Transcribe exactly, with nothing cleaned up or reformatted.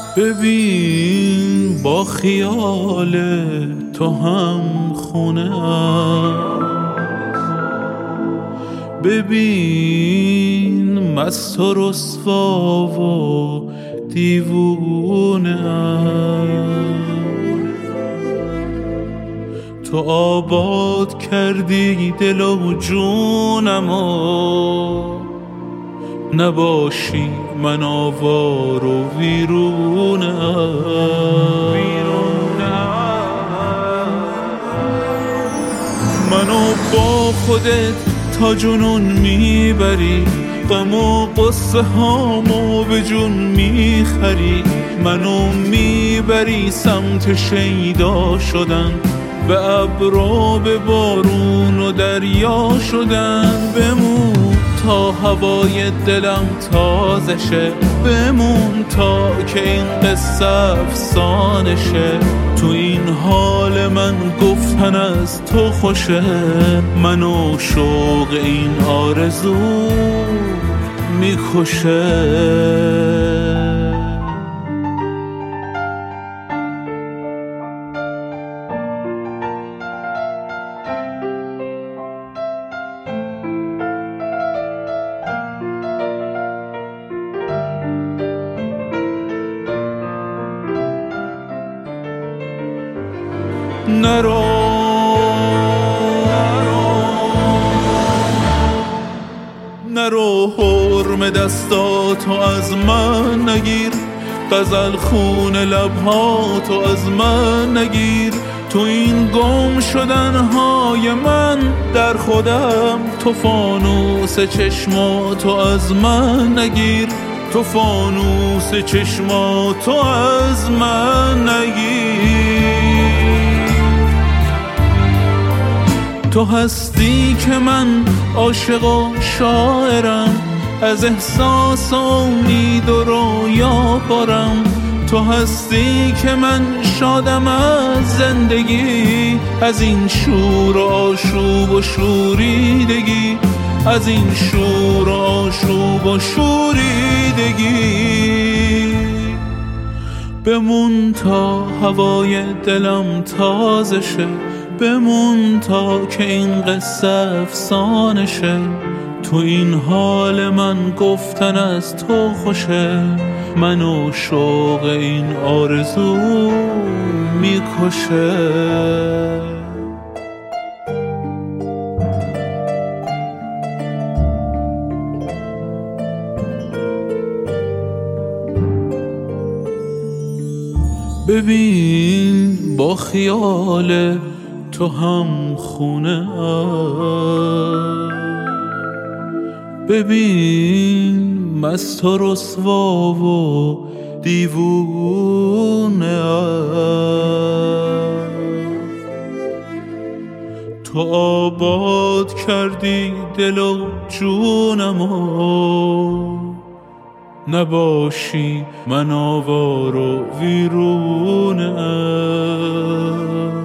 ببین با خیال تو هم خونه ام، ببین مست و رسوا و دیوونه ام. تو آباد کردی دل و جونمو، نباشی من آوار و ویرونم. منو با خودت تا جنون میبری، غم و قصه هامو به جون میخری. منو میبری سمت شیدا شدن، به ابر و به بارون و دریا شدن. بمون تا هوای دلم تازه شه، بمون تا که این قصه افسانه شه. تو این حال من گفتن از تو خوشه، منو شوق این آرزو میکشه. نرو نرو حرم دستاتو از من نگیر، غزل خون لبهاتو از من نگیر. تو این گم شدنهای من در خودم، تو فانوس چشماتو از من نگیر، تو فانوس چشماتو از من نگیر. تو هستی که من عاشق و شاعرم، از احساس و امید و رویا پرم. تو هستی که من شادم از زندگی، از این شور و آشوب و شوریدگی، از این شور و آشوب و شوریدگی. بمون تا هوای دلم تازه شه، بمون تا که این قصه افسانه شه. تو این حال من گفتن از تو خوشه، منو شوق این آرزو میکشه. ببین با خیال تو هم خونه ام، ببین مست و رسوا و دیوونه ام. تو آباد کردی دل و جونمو، نباشی من آوار و ویرونه ام.